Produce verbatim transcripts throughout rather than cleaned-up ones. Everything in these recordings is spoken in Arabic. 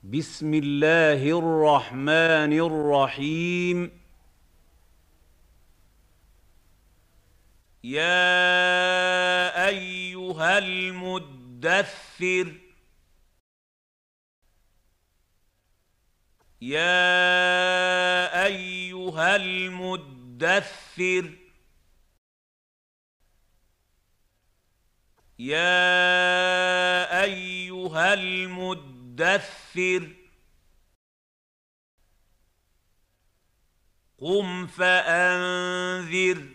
بسم الله الرحمن الرحيم. يا أيها المدثر يا أيها المدثر يا أيها المدثر قم فأنذر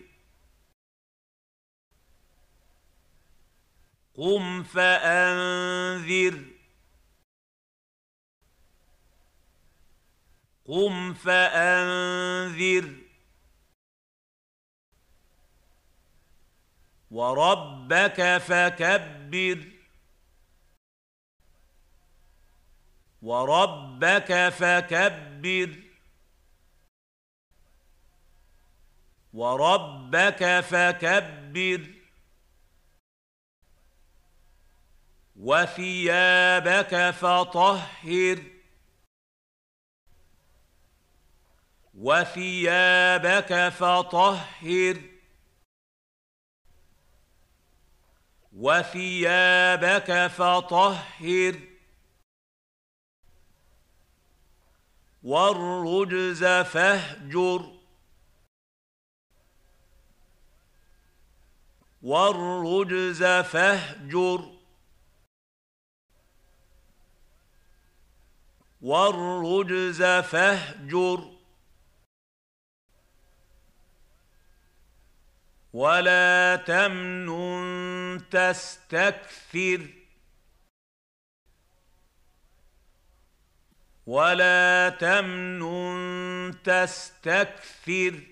قم فأنذر قم فأنذر وربك فكبر وربك فكبر وربك فكبر وثيابك فطهر وثيابك فطهر وثيابك فطهر والرجز فاهجر والرجز فاهجر والرجز فاهجر ولا تمنن تستكثر ولا تمنن تستكثر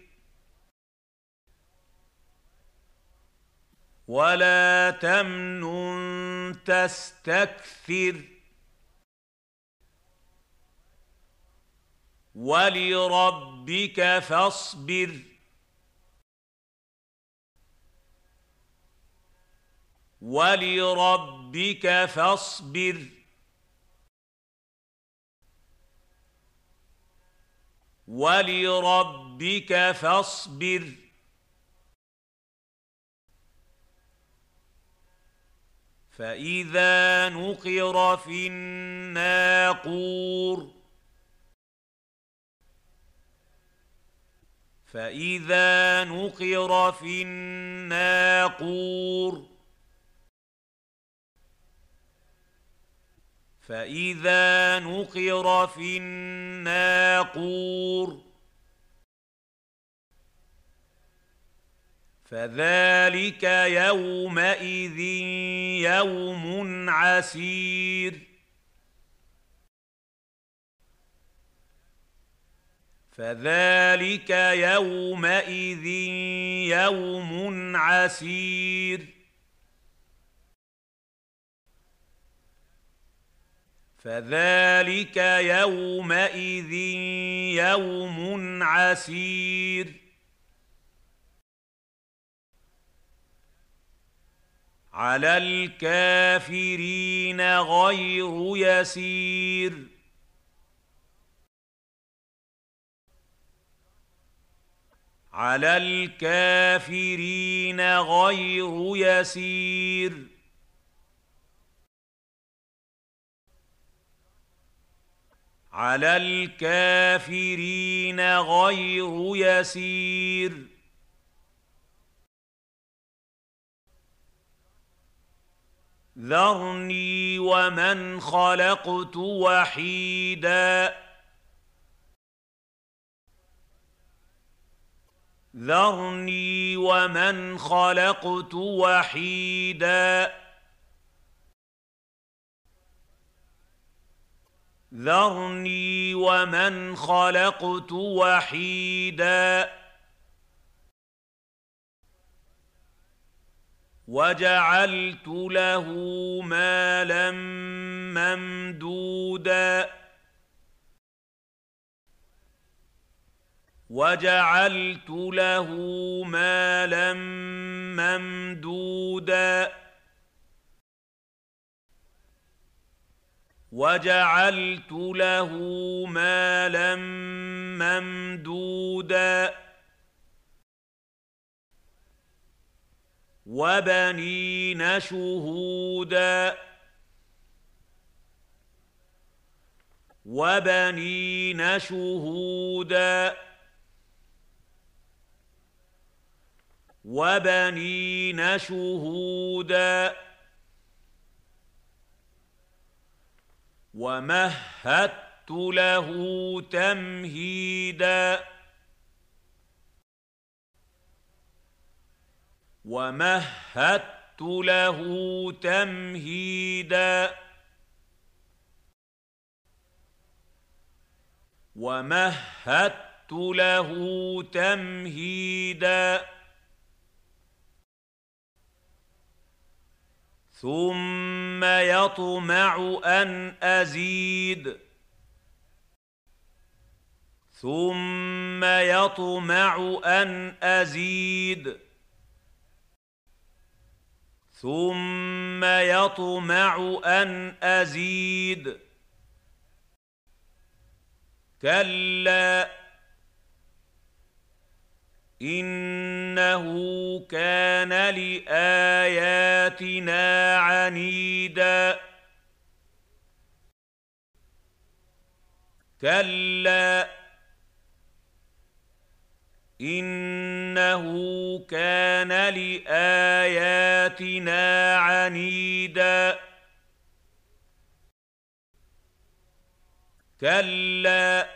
ولا تمنن تستكثر ولربك فاصبر ولربك فاصبر ولربك فاصبر فإذا نقر في الناقور فإذا نقر في الناقور فإذا نقر في الناقور فذلك يومئذ يوم عسير فذلك يومئذ يوم عسير فذلك يومئذ يوم عسير على الكافرين غير يسير على الكافرين غير يسير على الكافرين غير يسير ذرني ومن خلقت وحيدا ذرني ومن خلقت وحيدا ذرني ومن خلقت وحيدا وجعلت له مالا ممدودا وجعلت له مالا ممدودا وجعلت له مالا ممدودا وبنين شهودا وبنين شهودا وبنين شهودا ومهدت له تمهيدا ومهدت له تمهيدا ومهدت له تمهيدا ثم يطمع أن أزيد ثم يطمع أن أزيد ثم يطمع أن أزيد كلا إنه كان لآياتنا عنيدا كلا إنه كان لآياتنا عنيدا كلا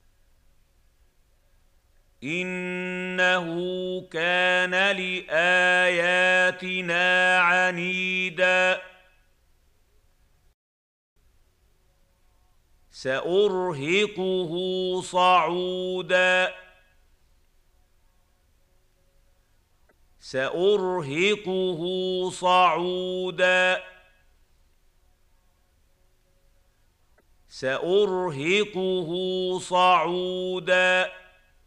إنه كان لآياتنا عنيدا سأرهقه صعودا سأرهقه صعودا سأرهقه صعودا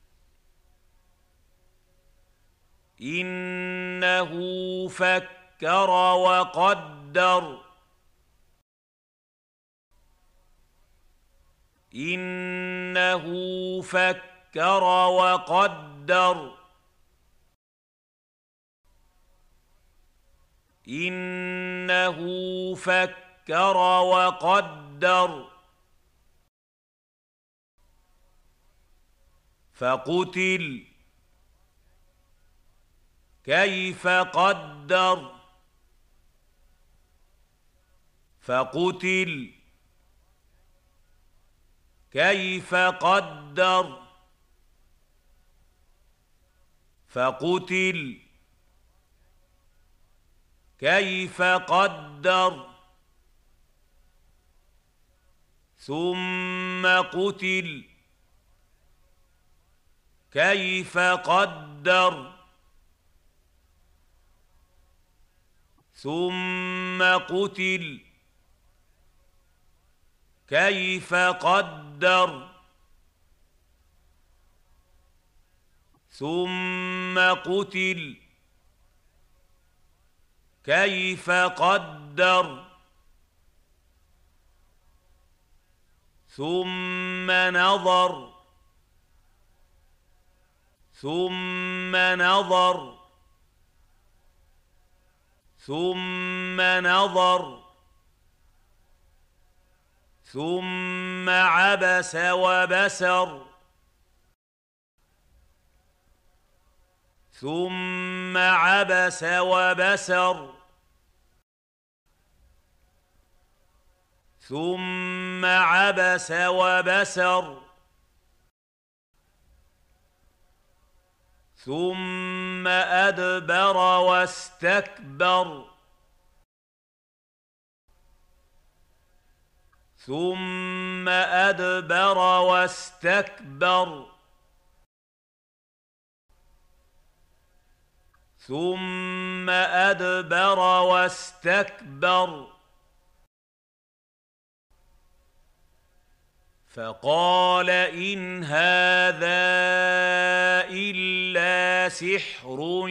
إنه فكر وقدر إنه فكر وقدر إنه فكر وقدر فقتل كيف قدر فقتل كيف قدر فقتل كيف قدر ثم قتل كيف قدر ثم قتل كيف قدر ثم قتل كيف قدر ثم نظر ثم نظر ثم نظر ثم عبس وبسر ثم عبس وبسر ثم عبس وبسر ثم أدبر واستكبر ثم أدبر واستكبر ثم أدبر واستكبر فقال إن هذا إلا سحر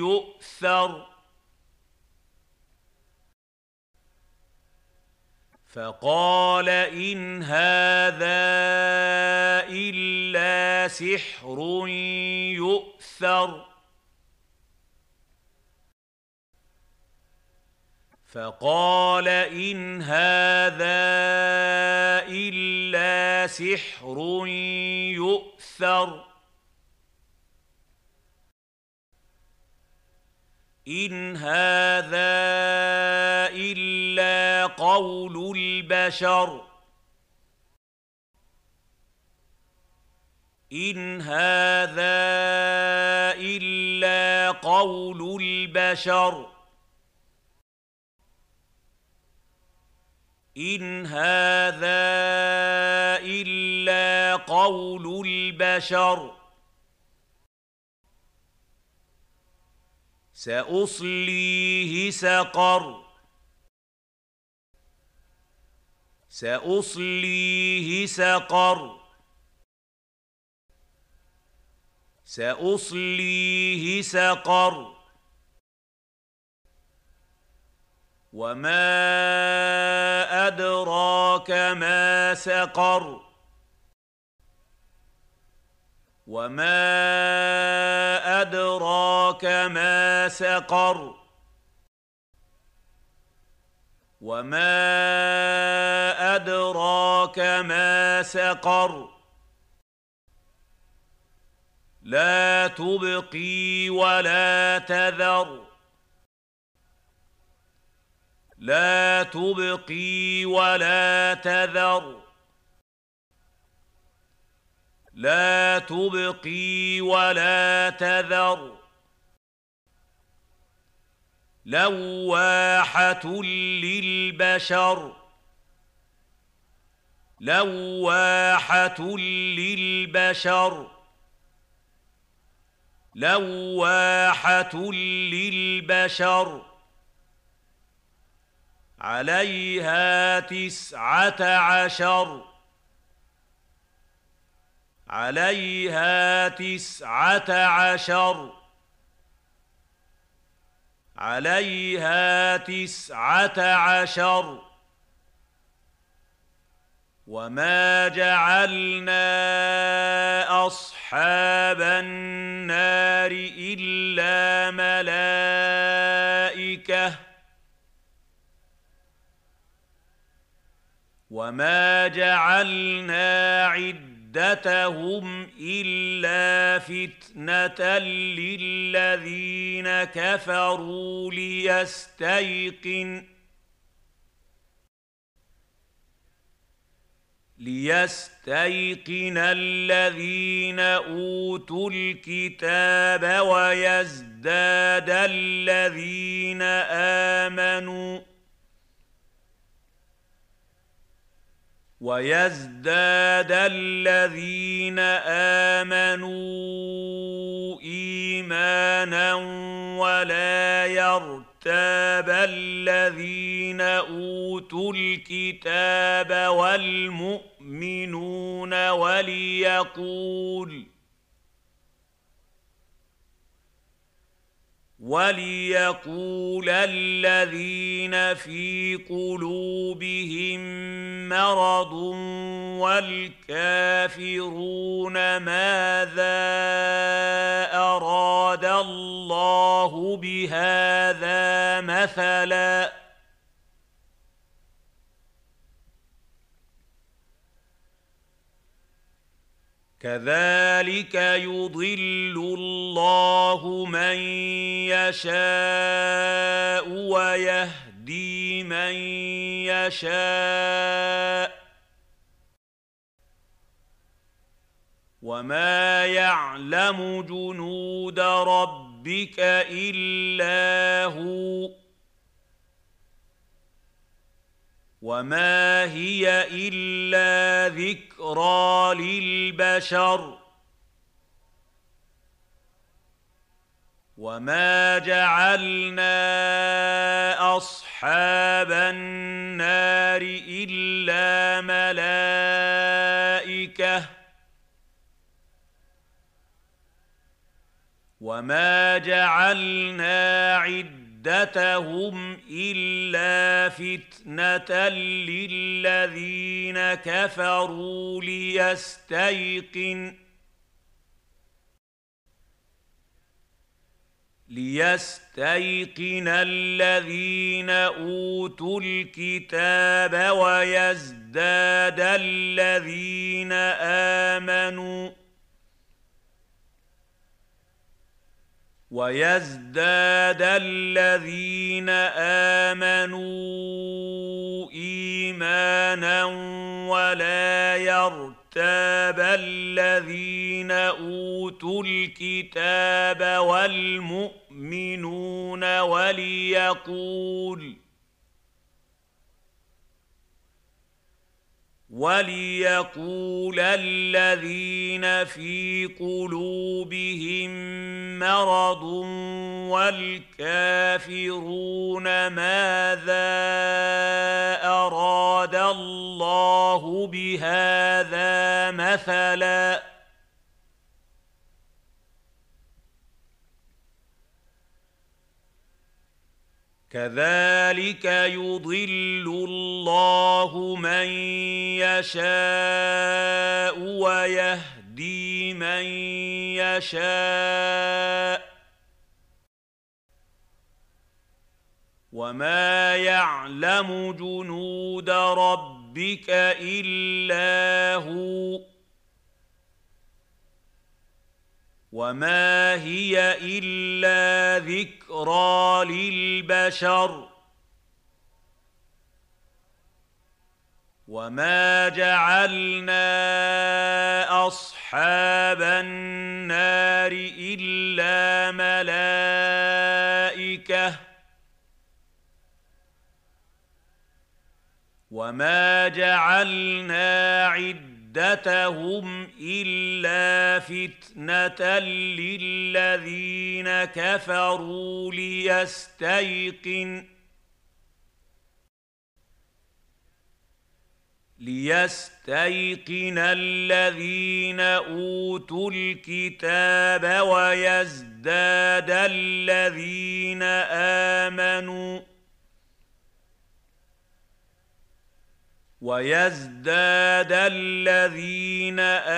يؤثر فقال إن هذا إلا سحر يؤثر فقال إن هذا إلا سحر يؤثر إن هذا إلا قول البشر إن هذا إلا قول البشر إن هذا إلا قول البشر سأصليه سقر سأصليه سقر سأصليه سقر وما أدراك ما سقر وما أدراك ما سقر وما أدراك ما سقر لا تبقي ولا تذر لا تبقي ولا تذر لا تبقي ولا تذر لواحة للبشر لواحة للبشر لواحة للبشر عليها تسعة عشر عليها تسعة عشر عليها تسعة عشر وما جعلنا أصحاب النار إلا ملائكة وما جعلنا عدتهم إلا فتنة للذين كفروا ليستيقن ليستيقن الذين أوتوا الكتاب ويزداد الذين آمنوا ويزداد الذين آمنوا إيمانا ولا يرتاب الذين أوتوا الكتاب والمؤمنون وليقول وليقول الذين في قلوبهم مرض والكافرون ماذا أراد الله بهذا مثلا كذلك يضل الله من يشاء ويهدي من يشاء وما يعلم جنود ربك إلا هو وما هي إلا ذكرى للبشر وما جعلنا أصحاب النار إلا ملائكة وما جعلنا عدة عدتهم إلا فتنة للذين كفروا ليستيقن ليستيقن الذين أوتوا الكتاب ويزداد الذين آمنوا ويزداد الذين آمنوا إيمانا ولا يرتاب الذين أوتوا الكتاب والمؤمنون وليقول وليقول الذين في قلوبهم مرض والكافرون ماذا أراد الله بهذا مثلا كذلك يضل الله من يشاء ويهدي من يشاء وما يعلم جنود ربك إلا هو وما هي إلا ذكرى للبشر وما جعلنا أصحاب النار إلا ملائكة وما جعلنا عدتهم إلا فتنة للذين كفروا ليستيقن ليستيقن الذين أوتوا الكتاب ويزداد الذين آمنوا ويزداد الذين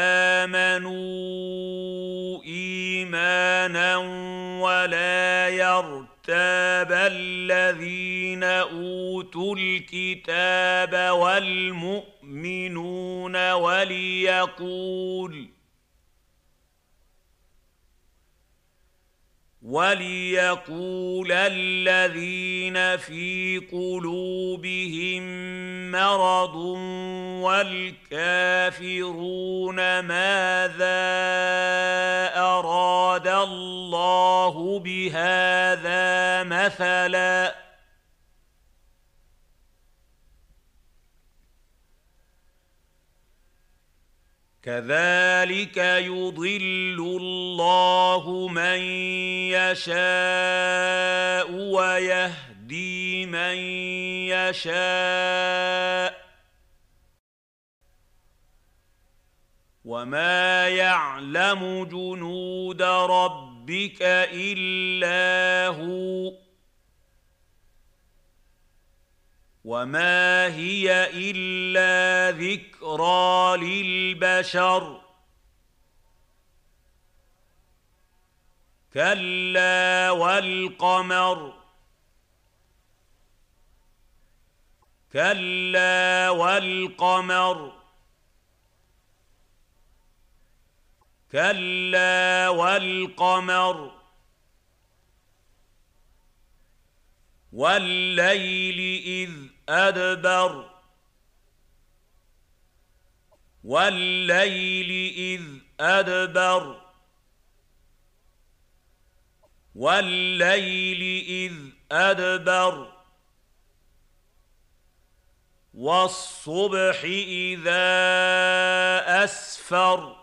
آمنوا إيمانا ولا يرتاب الذين أوتوا الكتاب والمؤمنون وليقول وليقول الذين في قلوبهم مرض والكافرون ماذا أراد الله بهذا مثلا كذلك يضل الله من يشاء ويهدي من يشاء وما يعلم جنود ربك إلا هو وما هي إلا ذكرى للبشر كلا والقمر كلا والقمر كلا والقمر والليل إذ أدبر والليل إذ أدبر والليل إذ أدبر والصبح إذا أسفر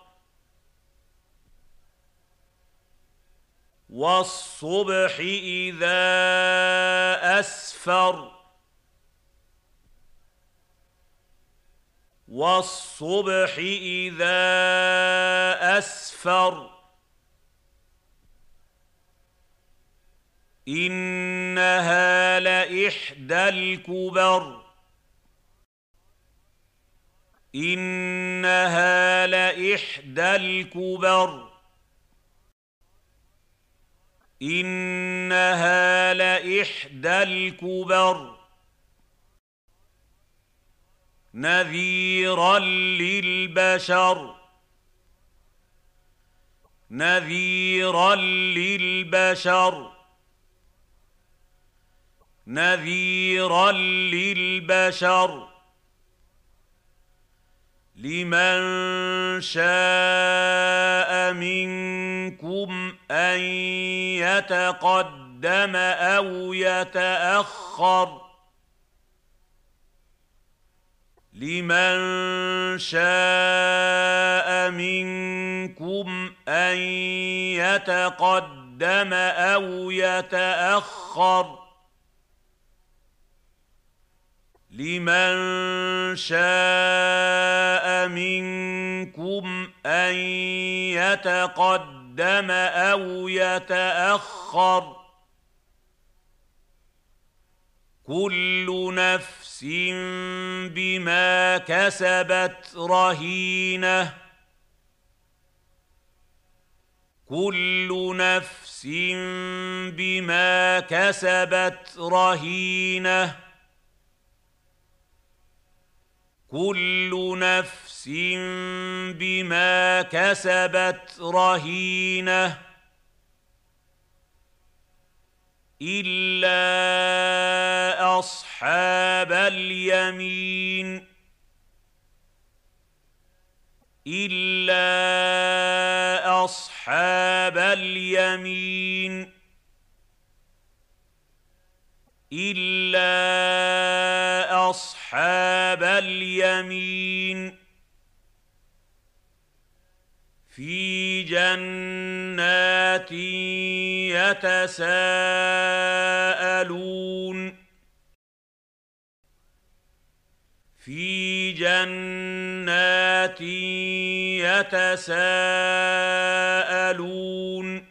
والصبح إذا أسفر والصبح إذا أسفر إنها لإحدى الكبر إنها لإحدى الكبر إنها لإحدى الكبر نذيرا للبشر نذيرا للبشر نذيرا للبشر لمن شاء منكم أن يتقدم أو يتأخر لمن شاء منكم أن يتقدم أو يتأخر لمن شاء منكم أن يتقدم أو يتأخر كل نفس بما كسبت رهينة كل نفس بما كسبت رهينة كل نفس بما كسبت رهينة إلا أصحاب اليمين إلا أصحاب اليمين إلا أصحاب اليمين في جنات يتساءلون في جنات يتساءلون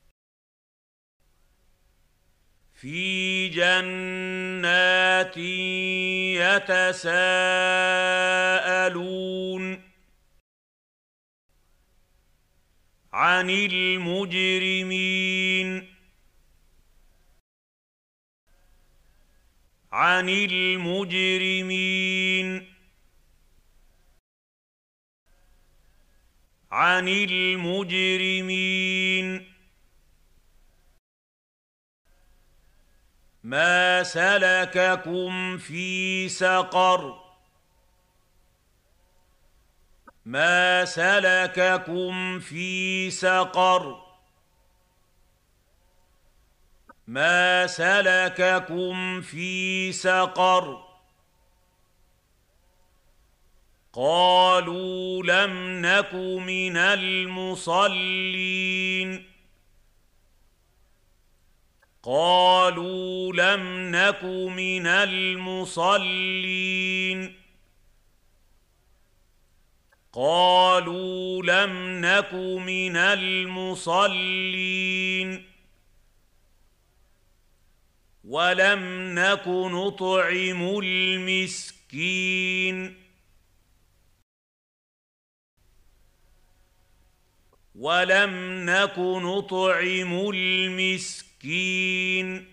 في جنات يتساءلون عن المجرمين عن المجرمين عن المجرمين ما سلككم في سقر ما سلككم في سقر ما سلككم في سقر قالوا لم نك من المصلين قالوا لم نك من المصلين قالوا لم نك من المصلين ولم نك نطعم المسكين ولم نك نطعم المسكين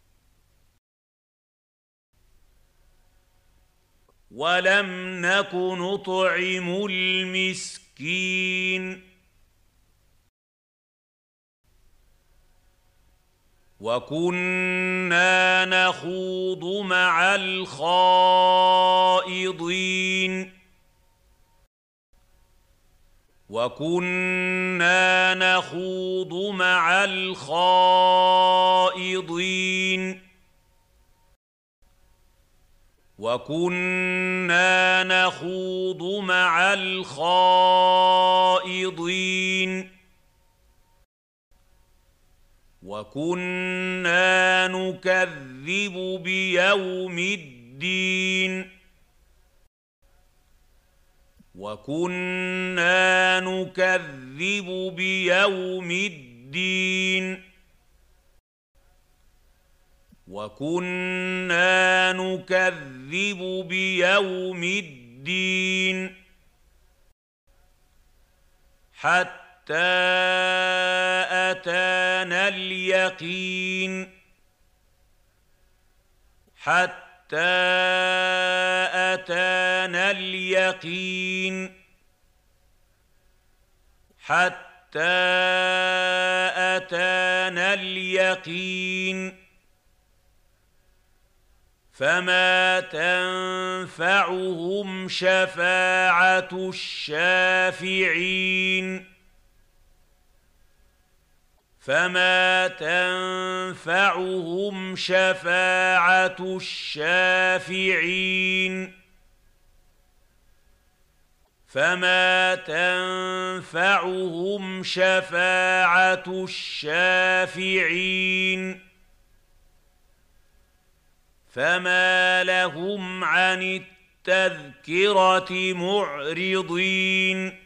ولم نك نطعم المسكين وكنا نخوض مع الخائضين وكنا نخوض مع الخائضين وكنا نخوض مع الخائضين وكنا نكذب بيوم الدين وكنا نكذب بيوم الدين وكنا نكذب بيوم الدين حتى أتانا اليقين حتى أتانا اليقين حتى أتانا اليقين فما تنفعهم شفاعة الشافعين فما تنفعهم شفاعة الشافعين فما تنفعهم شفاعة الشافعين فما لهم عن التذكرة معرضين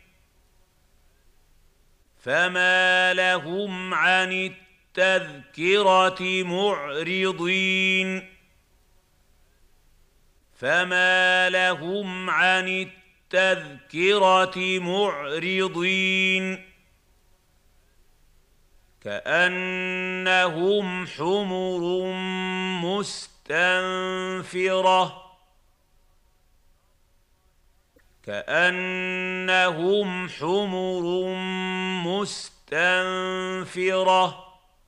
فما لهم عن التذكرة معرضين فما لهم عن التذكرة معرضين كأنهم حمر مستنفرة كأنهم حمر مستنفرة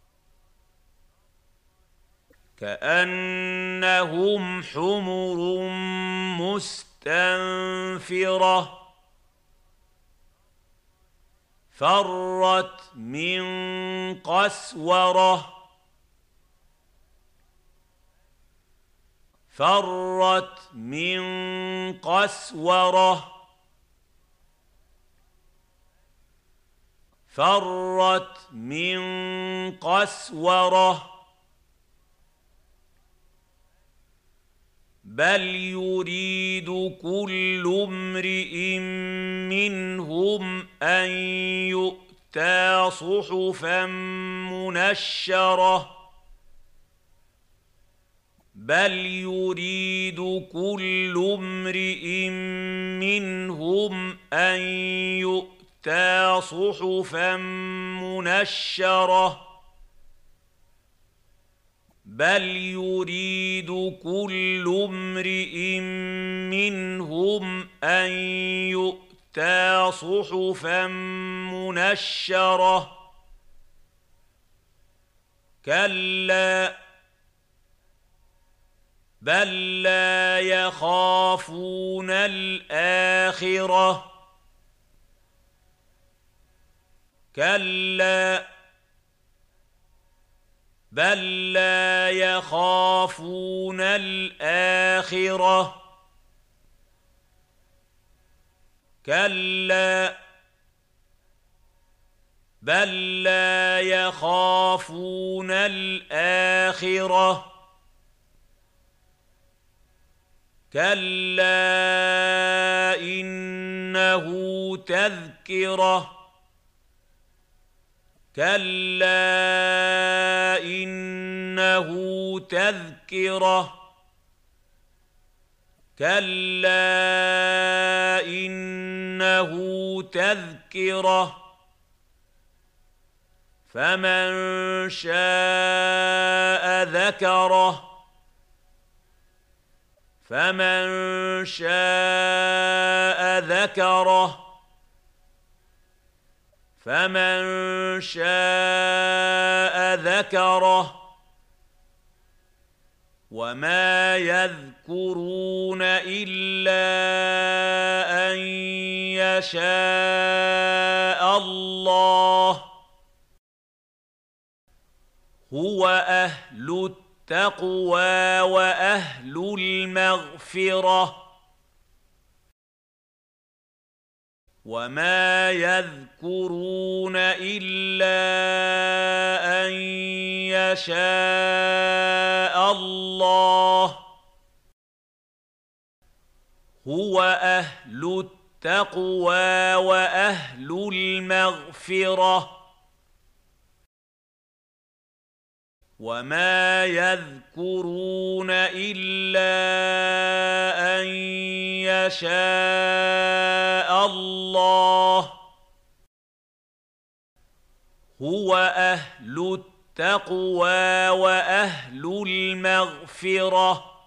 كأنهم حمر مستنفرة فرت من قسورة فرت من قسورة فرت من قسورة بل يريد كل امرئ منهم أن يؤتى صحفا منشرة بل يريد كل امرئ منهم أن يؤتى صحفا منشرة بل يريد كل امرئ منهم أن يؤتى صحفا منشرة كلا بل لا يخافون الآخرة كلا بل لا يخافون الآخرة كلا بل لا يخافون الآخرة كلا إنه تذكرة كلا إنه تذكرة كلا إنه تذكرة فمن شاء ذكره فمن شاء ذكره فمن شاء ذكره وما يذكرون إلا أن يشاء الله هو أهل التقوى وأهل المغفرة وما يذكرون إلا أن يشاء الله هو أهل التقوى وأهل المغفرة وما يذكرون إلا أن يشاء الله هو أهل التقوى وأهل المغفرة